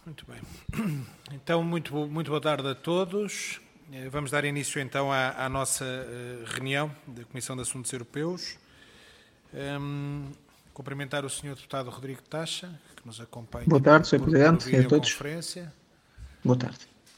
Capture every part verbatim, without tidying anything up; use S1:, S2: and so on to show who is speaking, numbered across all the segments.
S1: Muito bem. Então, muito, muito boa tarde a todos. Vamos dar início então à, à nossa reunião da Comissão de Assuntos Europeus. Um, cumprimentar o senhor Deputado Rodrigo Tacha, que nos acompanha
S2: boa tarde,
S1: por,
S2: senhor Presidente,
S1: por
S2: e a todos.
S1: videoconferência.
S2: Boa tarde.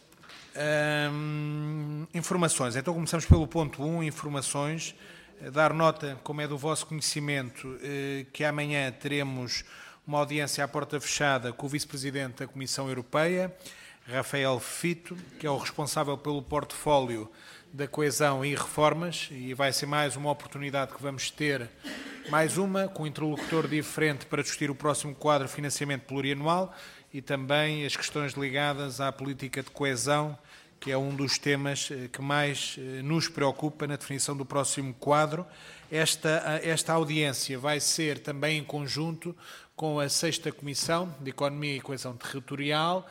S1: Um, informações. Então começamos pelo ponto um, informações. Dar nota, como é do vosso conhecimento, que amanhã teremos uma audiência à porta fechada com o Vice-Presidente da Comissão Europeia, Rafael Fito, que é o responsável pelo portfólio da coesão e reformas, e vai ser mais uma oportunidade que vamos ter, mais uma, com um interlocutor diferente para discutir o próximo quadro de financiamento plurianual e também as questões ligadas à política de coesão, que é um dos temas que mais nos preocupa na definição do próximo quadro. Esta, esta audiência vai ser também em conjunto com a sexta Comissão de Economia e Coesão Territorial,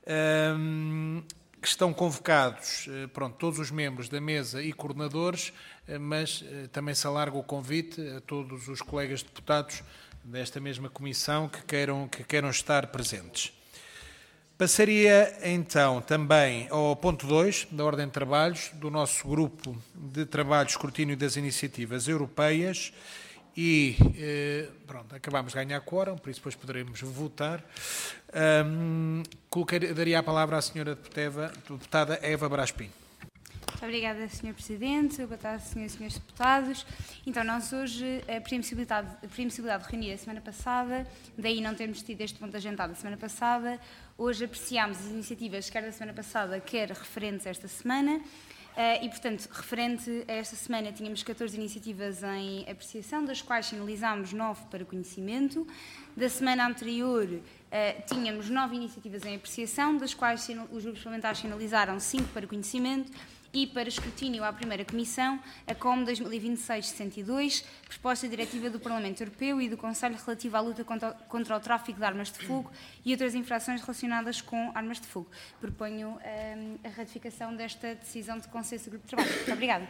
S1: um, que estão convocados, pronto, todos os membros da mesa e coordenadores, mas também se alarga o convite a todos os colegas deputados desta mesma comissão que queiram, que queiram estar presentes. Passaria então também ao ponto dois da ordem de trabalhos do nosso grupo de trabalho escrutínio das iniciativas europeias e, eh, pronto, acabámos de ganhar quórum, por isso depois poderemos votar. Um, colocaria, daria a palavra à senhora deputada, deputada Eva Braspim.
S3: Muito obrigada, senhor Presidente. Boa tarde, senhoras e senhores deputados. Então, nós hoje, a permissibilidade, a permissibilidade de reunir a semana passada, daí não termos tido este ponto agendado a semana passada. Hoje apreciámos as iniciativas, quer da semana passada, quer referentes a esta semana. Uh, e, portanto, referente a esta semana, tínhamos catorze iniciativas em apreciação, das quais finalizámos nove para conhecimento. Da semana anterior, uh, tínhamos nove iniciativas em apreciação, das quais os grupos parlamentares finalizaram cinco para conhecimento. E para escrutínio à primeira Comissão, a C O M dois mil e vinte e seis sessenta e dois, proposta diretiva do Parlamento Europeu e do Conselho relativa à luta contra, contra o tráfico de armas de fogo e outras infrações relacionadas com armas de fogo. Proponho um, a ratificação desta decisão de consenso do Grupo de Trabalho. Muito obrigada.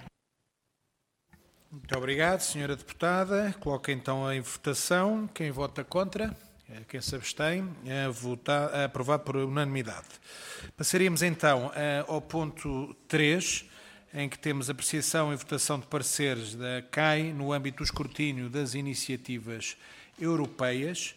S1: Muito obrigado, senhora Deputada. Coloco então em votação. Quem vota contra? Quem se abstém? É votar, é aprovado por unanimidade. Passaríamos então ao ponto três, em que temos apreciação e votação de pareceres da C A I no âmbito do escrutínio das iniciativas europeias.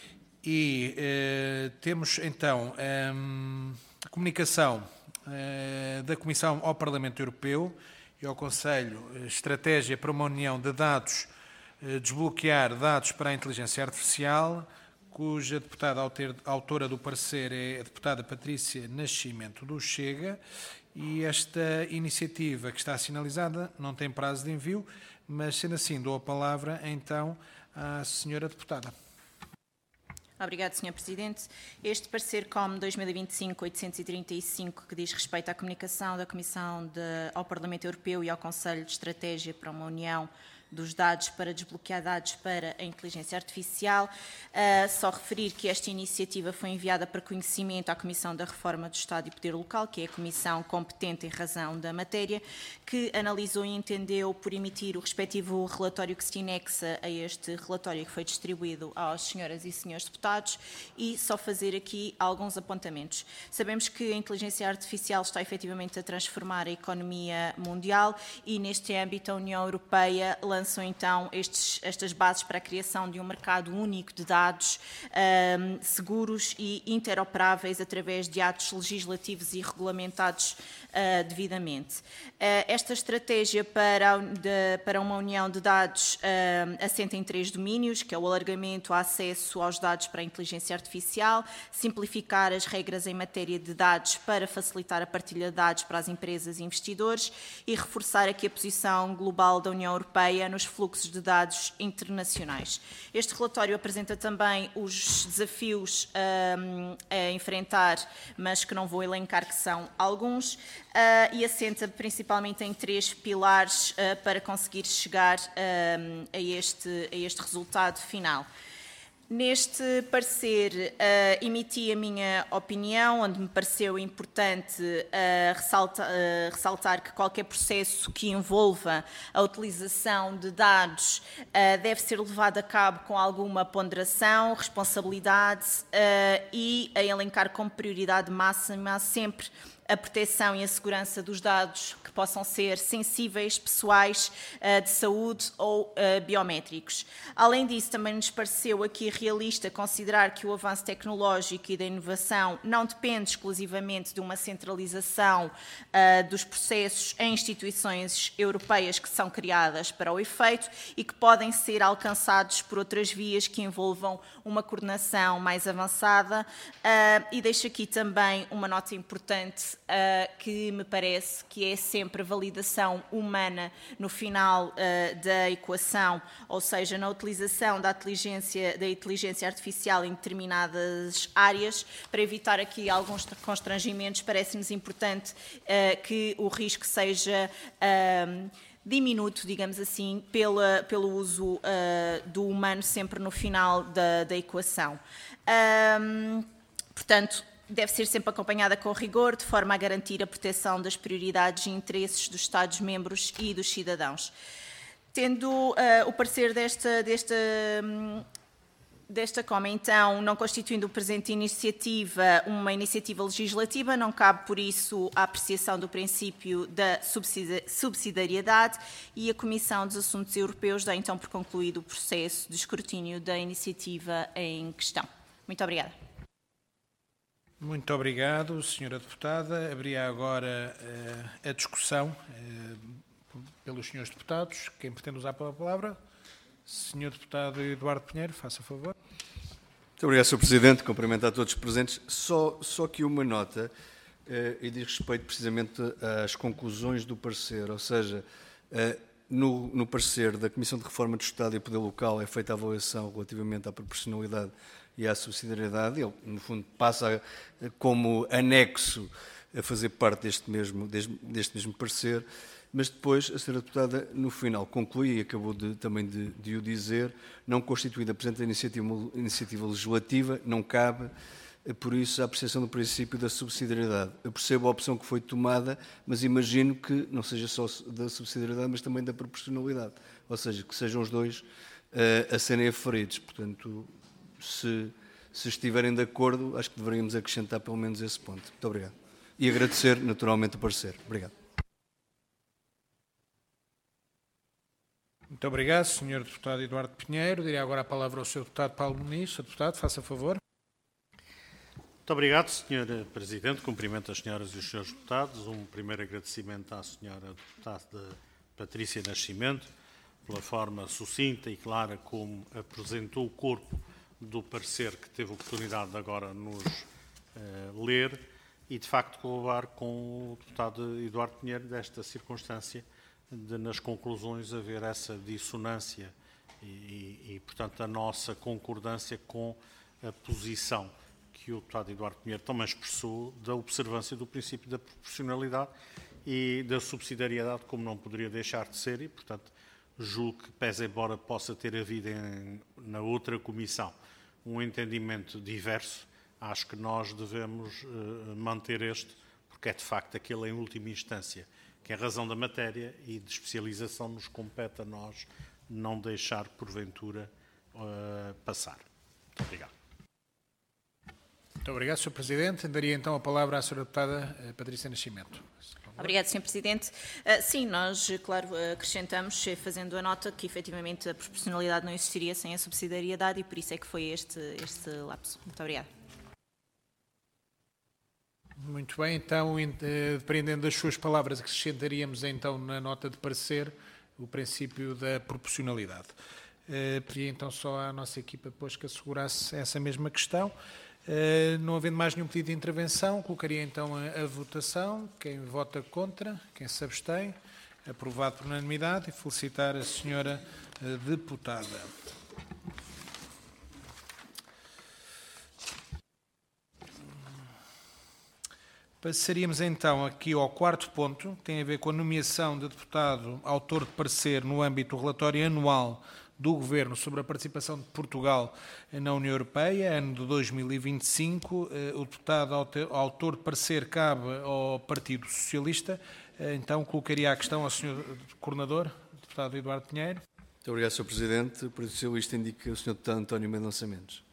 S1: E eh, temos então eh, a comunicação eh, da Comissão ao Parlamento Europeu e ao Conselho, Estratégia para uma União de Dados, eh, desbloquear dados para a inteligência artificial, cuja deputada autora do parecer é a deputada Patrícia Nascimento do Chega, e esta iniciativa que está sinalizada não tem prazo de envio, mas sendo assim dou a palavra então à senhora deputada.
S4: Obrigado, senhor Presidente. Este parecer C O M dois mil e vinte e cinco oitocentos e trinta e cinco, que diz respeito à comunicação da Comissão de, ao Parlamento Europeu e ao Conselho de Estratégia para uma União dos dados para desbloquear dados para a inteligência artificial. Uh, só referir que esta iniciativa foi enviada para conhecimento à Comissão da Reforma do Estado e Poder Local, que é a comissão competente em razão da matéria, que analisou e entendeu por emitir o respectivo relatório que se anexa a este relatório que foi distribuído às senhoras e senhores deputados, e só fazer aqui alguns apontamentos. Sabemos que a inteligência artificial está efetivamente a transformar a economia mundial e, neste âmbito, a União Europeia lançou então estes, estas bases para a criação de um mercado único de dados um, seguros e interoperáveis através de atos legislativos e regulamentados uh, devidamente. Uh, esta estratégia para, de, para uma união de dados uh, assenta em três domínios, que é o alargamento, o acesso aos dados para a inteligência artificial, simplificar as regras em matéria de dados para facilitar a partilha de dados para as empresas e investidores e reforçar aqui a posição global da União Europeia nos fluxos de dados internacionais. Este relatório apresenta também os desafios um, a enfrentar, mas que não vou elencar, que são alguns, uh, e assenta principalmente em três pilares uh, para conseguir chegar um, a, este, a este resultado final. Neste parecer, uh, emiti a minha opinião, onde me pareceu importante uh, ressalta, uh, ressaltar que qualquer processo que envolva a utilização de dados uh, deve ser levado a cabo com alguma ponderação, responsabilidade uh, e a elencar como prioridade máxima sempre a proteção e a segurança dos dados que possam ser sensíveis, pessoais, de saúde ou biométricos. Além disso, também nos pareceu aqui realista considerar que o avanço tecnológico e da inovação não depende exclusivamente de uma centralização dos processos em instituições europeias que são criadas para o efeito e que podem ser alcançados por outras vias que envolvam uma coordenação mais avançada. E deixo aqui também uma nota importante Uh, que me parece que é sempre a validação humana no final uh, da equação, ou seja, na utilização da inteligência, da inteligência artificial em determinadas áreas. Para evitar aqui alguns constrangimentos, parece-nos importante uh, que o risco seja uh, diminuto, digamos assim, pela, pelo uso uh, do humano sempre no final da, da equação. Um, portanto, deve ser sempre acompanhada com rigor, de forma a garantir a proteção das prioridades e interesses dos Estados-membros e dos cidadãos. Tendo uh, o parecer desta, desta, um, desta Coma, então, não constituindo o presente iniciativa uma iniciativa legislativa, não cabe, por isso, a apreciação do princípio da subsidiariedade e a Comissão dos Assuntos Europeus dá, então, por concluído o processo de escrutínio da iniciativa em questão. Muito obrigada.
S1: Muito obrigado, senhora Deputada. Abria agora uh, a discussão uh, pelos senhores deputados. Quem pretende usar a palavra? senhor Deputado Eduardo Pinheiro, faça favor.
S2: Muito obrigado, senhor Presidente. Cumprimento a todos os presentes. Só, só que uma nota, uh, e diz respeito precisamente às conclusões do parecer, ou seja, uh, no, no parecer da Comissão de Reforma do Estado e Poder Local é feita a avaliação relativamente à proporcionalidade e à subsidiariedade. Ele, no fundo, passa a, como anexo a fazer parte deste mesmo, deste, deste mesmo parecer, mas depois a senhora Deputada, no final, conclui, e acabou de, também de, de o dizer, não constituída a presente iniciativa, iniciativa legislativa, não cabe, por isso, a apreciação do princípio da subsidiariedade. Eu percebo a opção que foi tomada, mas imagino que não seja só da subsidiariedade, mas também da proporcionalidade, ou seja, que sejam os dois uh, a serem aferidos. Portanto, Se, se estiverem de acordo, acho que deveríamos acrescentar pelo menos esse ponto. Muito obrigado. E agradecer, naturalmente, o parecer. Obrigado.
S1: Muito obrigado, senhor Deputado Eduardo Pinheiro. Direi agora a palavra ao senhor Deputado Paulo Muniz. senhor Deputado, faça favor.
S5: Muito obrigado, senhor Presidente. Cumprimento as senhoras e os senhores deputados. Um primeiro agradecimento à senhora Deputada Patrícia Nascimento pela forma sucinta e clara como apresentou o corpo do parecer que teve a oportunidade de agora nos uh, ler e, de facto, colaborar com o deputado Eduardo Pinheiro desta circunstância de, nas conclusões, haver essa dissonância e, e, e, portanto, a nossa concordância com a posição que o deputado Eduardo Pinheiro também expressou da observância do princípio da proporcionalidade e da subsidiariedade, como não poderia deixar de ser, e, portanto, julgo que, pese embora possa ter havido em, na outra comissão um entendimento diverso, acho que nós devemos uh, manter este, porque é de facto aquele em última instância, que é a razão da matéria e de especialização nos compete a nós não deixar, porventura, uh, passar. Muito obrigado.
S1: Muito obrigado, senhor Presidente. Daria então a palavra à senhora Deputada Patrícia Nascimento.
S4: Obrigada, senhor Presidente. Uh, sim, nós, claro, acrescentamos, fazendo a nota, que efetivamente a proporcionalidade não existiria sem a subsidiariedade e por isso é que foi este, este lapso. Muito obrigada.
S1: Muito bem, então, dependendo das suas palavras, acrescentaríamos então na nota de parecer o princípio da proporcionalidade. Uh, Pedia então só à nossa equipa depois que assegurasse essa mesma questão. Uh, não havendo mais nenhum pedido de intervenção, colocaria então a, a votação. Quem vota contra, quem se abstém, aprovado por unanimidade, e felicitar a senhora uh, deputada. Passaríamos então aqui ao quarto ponto, que tem a ver com a nomeação de deputado autor de parecer no âmbito do relatório anual do Governo sobre a participação de Portugal na União Europeia, ano de dois mil e vinte e cinco. O deputado autor de parecer cabe ao Partido Socialista. Então, colocaria a questão ao senhor Coordenador, deputado Eduardo Pinheiro.
S2: Muito obrigado, senhor Presidente. O Partido Socialista indica o senhor deputado António Mendonça Mendes.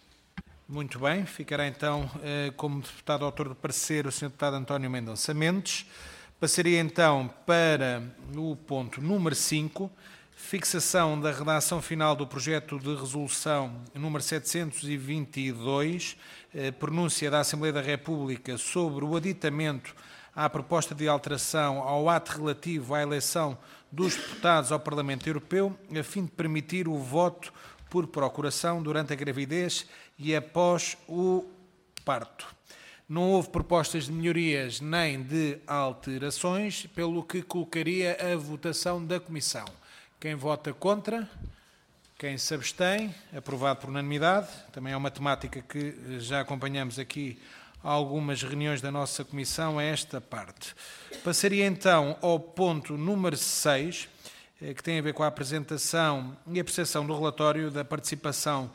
S1: Muito bem. Ficará então como deputado autor de parecer o senhor deputado António Mendonça Mendes. Passaria então para o ponto número cinco, fixação da redação final do projeto de resolução número setecentos e vinte e dois, pronúncia da Assembleia da República sobre o aditamento à proposta de alteração ao ato relativo à eleição dos deputados ao Parlamento Europeu, a fim de permitir o voto por procuração durante a gravidez e após o parto. Não houve propostas de melhorias nem de alterações, pelo que colocaria a votação da Comissão. Quem vota contra? Quem se abstém? Aprovado por unanimidade. Também é uma temática que já acompanhamos aqui algumas reuniões da nossa Comissão a esta parte. Passaria então ao ponto número seis, que tem a ver com a apresentação e a apreciação do relatório da participação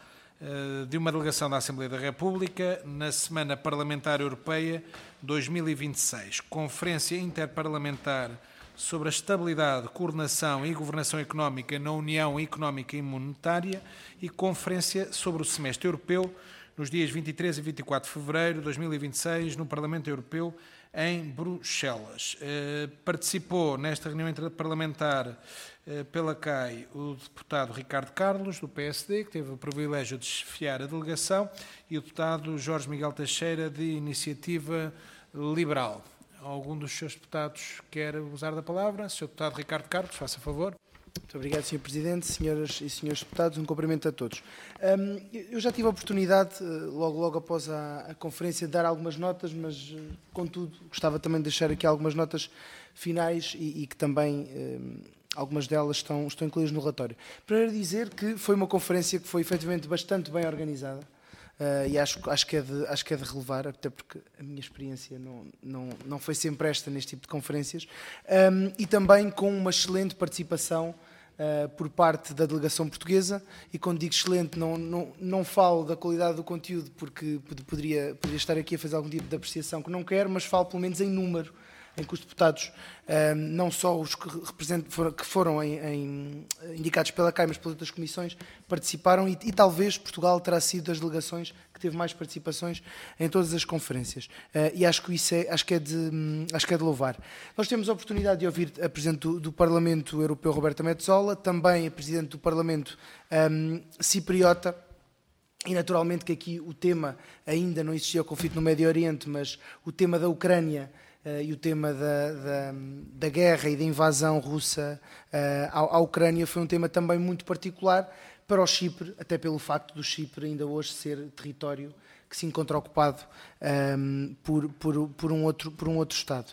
S1: de uma delegação da Assembleia da República na Semana Parlamentar Europeia dois mil e vinte e seis, Conferência Interparlamentar sobre a Estabilidade, Coordenação e Governação Económica na União Económica e Monetária e Conferência sobre o Semestre Europeu nos dias vinte e três e vinte e quatro de fevereiro de dois mil e vinte e seis no Parlamento Europeu em Bruxelas. Participou nesta reunião interparlamentar pela C A I o deputado Ricardo Carlos, do P S D, que teve o privilégio de chefiar a delegação, e o deputado Jorge Miguel Teixeira, de Iniciativa Liberal. Algum dos seus deputados quer usar da palavra? senhor deputado Ricardo Carlos, faça favor.
S6: Muito obrigado, senhor Presidente, senhoras e senhores deputados, um cumprimento a todos. Um, eu já tive a oportunidade, logo, logo após a, a conferência, de dar algumas notas, mas, contudo, gostava também de deixar aqui algumas notas finais e, e que também, um, algumas delas estão, estão incluídas no relatório. Primeiro dizer que foi uma conferência que foi efetivamente bastante bem organizada. Uh, e acho, acho, que é de, acho que é de relevar, até porque a minha experiência não, não, não foi sempre esta neste tipo de conferências, um, e também com uma excelente participação uh, por parte da delegação portuguesa, e quando digo excelente não, não, não falo da qualidade do conteúdo, porque poderia, poderia estar aqui a fazer algum tipo de apreciação que não quero, mas falo pelo menos em número, em que os deputados, um, não só os que, foram, que foram em, em, indicados pela C A I, mas pelas outras comissões, participaram e, e talvez Portugal terá sido das delegações que teve mais participações em todas as conferências. Uh, e acho que isso é, acho que é de, um, acho que é de louvar. Nós temos a oportunidade de ouvir a Presidente do, do Parlamento Europeu, Roberta Metsola, também a Presidente do Parlamento um, Cipriota, e naturalmente que aqui o tema, ainda não existia o conflito no Médio Oriente, mas o tema da Ucrânia Uh, e o tema da, da, da guerra e da invasão russa uh, à, à Ucrânia foi um tema também muito particular para o Chipre, até pelo facto do Chipre ainda hoje ser território que se encontra ocupado um, por, por, por, um outro, por um outro Estado.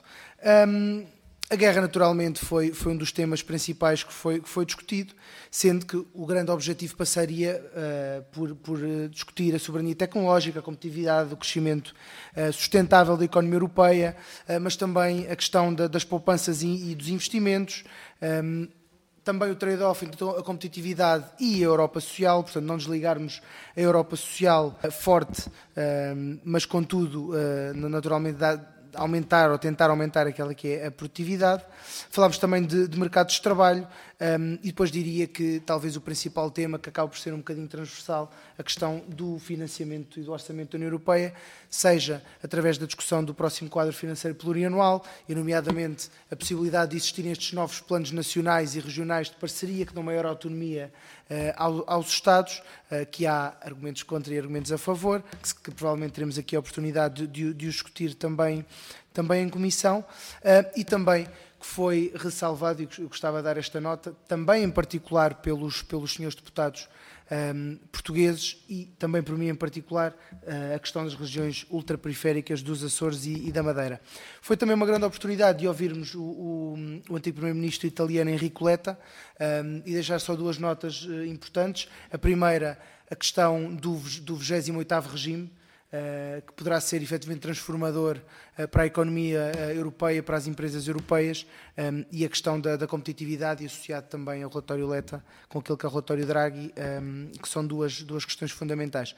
S6: Um, A guerra, naturalmente, foi, foi um dos temas principais que foi, que foi discutido, sendo que o grande objetivo passaria uh, por, por discutir a soberania tecnológica, a competitividade, o crescimento uh, sustentável da economia europeia, uh, mas também a questão da, das poupanças e, e dos investimentos, um, também o trade-off entre a competitividade e a Europa social, portanto não desligarmos a Europa social uh, forte, uh, mas contudo, uh, naturalmente, dá, aumentar ou tentar aumentar aquela que é a produtividade. Falámos também de, de mercados de trabalho um, e depois diria que talvez o principal tema, que acaba por ser um bocadinho transversal, a questão do financiamento e do orçamento da União Europeia, seja através da discussão do próximo quadro financeiro plurianual, e nomeadamente a possibilidade de existirem estes novos planos nacionais e regionais de parceria que dão maior autonomia uh, aos, aos Estados, uh, que há argumentos contra e argumentos a favor, que, que provavelmente teremos aqui a oportunidade de, de, de os discutir também também em comissão, uh, e também que foi ressalvado, e eu gostava de dar esta nota, também em particular pelos, pelos senhores deputados um, portugueses e também por mim em particular, uh, a questão das regiões ultraperiféricas dos Açores e, e da Madeira. Foi também uma grande oportunidade de ouvirmos o, o, o antigo primeiro-ministro italiano Enrico Letta um, e deixar só duas notas uh, importantes. A primeira, a questão do, do vigésimo oitavo regime, uh, que poderá ser efetivamente transformador uh, para a economia uh, europeia, para as empresas europeias, um, e a questão da, da competitividade, e associado também ao relatório Letta, com aquele que é o relatório Draghi, um, que são duas, duas questões fundamentais.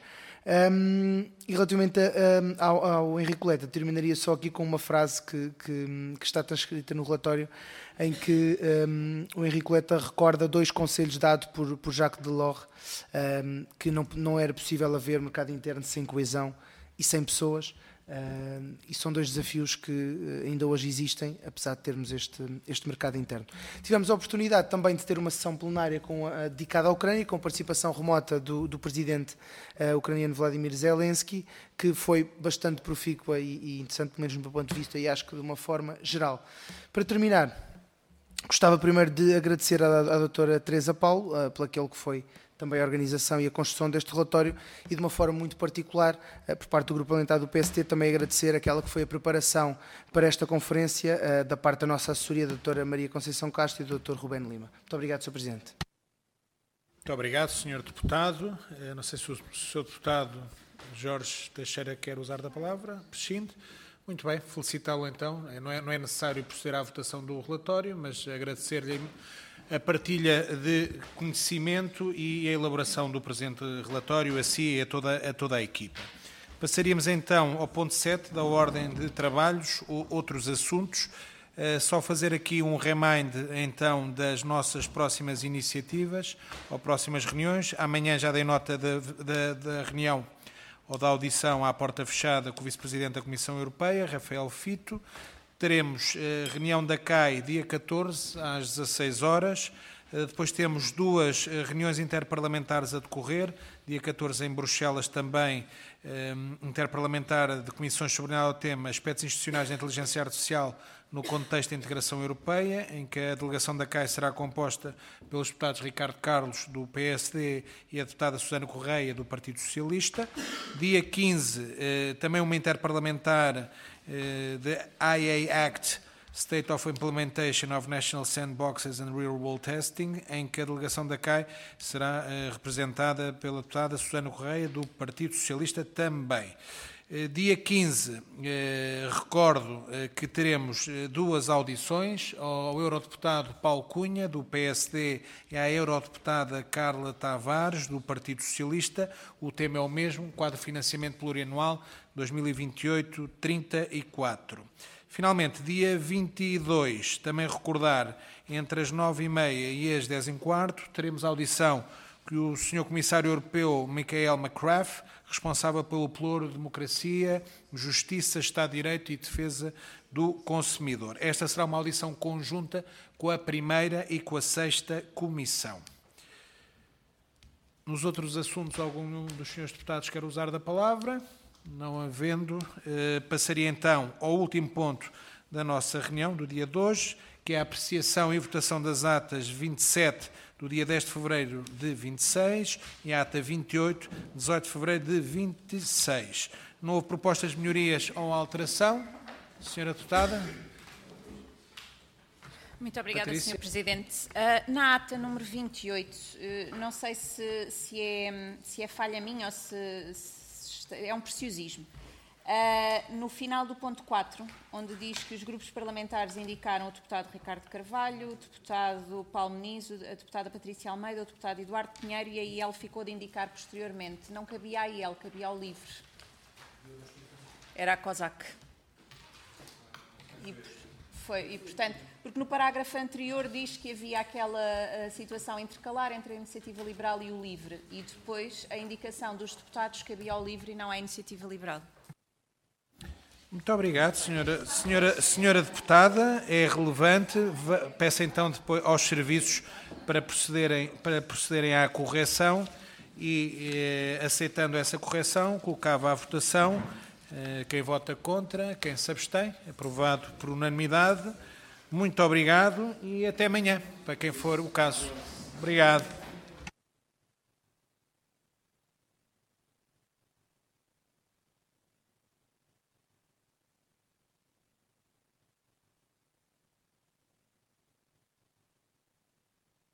S6: Um, e relativamente a, um, ao, ao Henrique Letta, terminaria só aqui com uma frase que, que, que está transcrita no relatório, em que um, o Henrique Letta recorda dois conselhos dados por, por Jacques Delors, um, que não, não era possível haver mercado interno sem coesão e sem pessoas, um, e são dois desafios que ainda hoje existem, apesar de termos este, este mercado interno. Tivemos a oportunidade também de ter uma sessão plenária com a, dedicada à Ucrânia, com participação remota do, do presidente uh, ucraniano Vladimir Zelensky, que foi bastante profícua e, e interessante, pelo menos do meu ponto de vista, e acho que de uma forma geral. Para terminar, gostava primeiro de agradecer à, à doutora Teresa Paulo uh, por aquilo que foi também a organização e a construção deste relatório, e de uma forma muito particular, uh, por parte do Grupo Parlamentar do P S T, também agradecer aquela que foi a preparação para esta conferência uh, da parte da nossa assessoria, da doutora Maria Conceição Castro e do doutor Rubén Lima. Muito obrigado, senhor Presidente.
S1: Muito obrigado, senhor Deputado. Uh, não sei se o senhor Deputado Jorge Teixeira quer usar da palavra. Prescinde. Muito bem, felicitá-lo então. Não é, não é necessário proceder à votação do relatório, mas agradecer-lhe a partilha de conhecimento e a elaboração do presente relatório a si e a toda, a toda a equipa. Passaríamos então ao ponto sete da ordem de trabalhos, ou outros assuntos. Uh, só fazer aqui um remind então das nossas próximas iniciativas, ou próximas reuniões. Amanhã já dei nota da, da, da reunião ou da audição à porta fechada com o Vice-Presidente da Comissão Europeia, Rafael Fito. Teremos eh, reunião da C A I dia catorze, às dezasseis horas. Eh, depois temos duas eh, reuniões interparlamentares a decorrer. Dia catorze em Bruxelas também, eh, interparlamentar de comissões sobre o tema aspectos institucionais da inteligência artificial no contexto da integração europeia, em que a delegação da C A I será composta pelos deputados Ricardo Carlos, do P S D, e a deputada Susana Correia, do Partido Socialista. Dia quinze, eh, também uma interparlamentar eh, de I A Act, State of Implementation of National Sandboxes and Real World Testing, em que a delegação da C A I será eh, representada pela deputada Susana Correia, do Partido Socialista também. Dia quinze, eh, recordo eh, que teremos eh, duas audições, ao eurodeputado Paulo Cunha, do P S D, e à eurodeputada Carla Tavares, do Partido Socialista. O tema é o mesmo, quadro de financiamento plurianual dois mil e vinte e oito a trinta e quatro. Finalmente, dia vinte e dois, também recordar, entre as nove e meia e as dez e quarto, teremos a audição que o senhor Comissário Europeu, Michael McCraff, responsável pelo Pluro de Democracia, Justiça, Estado de Direito e Defesa do Consumidor. Esta será uma audição conjunta com a primeira e com a sexta comissão. Nos outros assuntos, algum dos senhores deputados quer usar da palavra? Não havendo, eh, passaria então ao último ponto da nossa reunião do dia de hoje, que é a apreciação e votação das atas vinte e sete do dia dez de fevereiro de vinte e seis e a ata vinte e oito, dezoito de fevereiro de vinte e seis. Não houve propostas de melhorias ou alteração. Senhora Deputada.
S4: Muito obrigada,
S1: Patrícia.
S4: senhor Presidente. Uh, na ata número vinte e oito, uh, não sei se, se, é, se é falha minha ou se, se é um preciosismo. Uh, no final do ponto quatro, onde diz que os grupos parlamentares indicaram o deputado Ricardo Carvalho, o deputado Paulo Muniz, a deputada Patrícia Almeida, o deputado Eduardo Pinheiro, e a I E L ficou de indicar posteriormente. Não cabia a I E L, cabia ao LIVRE. Era a COSAC. E, foi, e, portanto, porque no parágrafo anterior diz que havia aquela uh, situação intercalar entre a Iniciativa Liberal e o LIVRE, e depois a indicação dos deputados cabia ao LIVRE e não à Iniciativa Liberal.
S1: Muito obrigado, senhora, senhora, senhora Deputada. É relevante. Peço então depois aos serviços para procederem, para procederem à correção e, eh, aceitando essa correção, colocava à votação eh, quem vota contra, quem se abstém. Aprovado por unanimidade. Muito obrigado e até amanhã, para quem for o caso. Obrigado.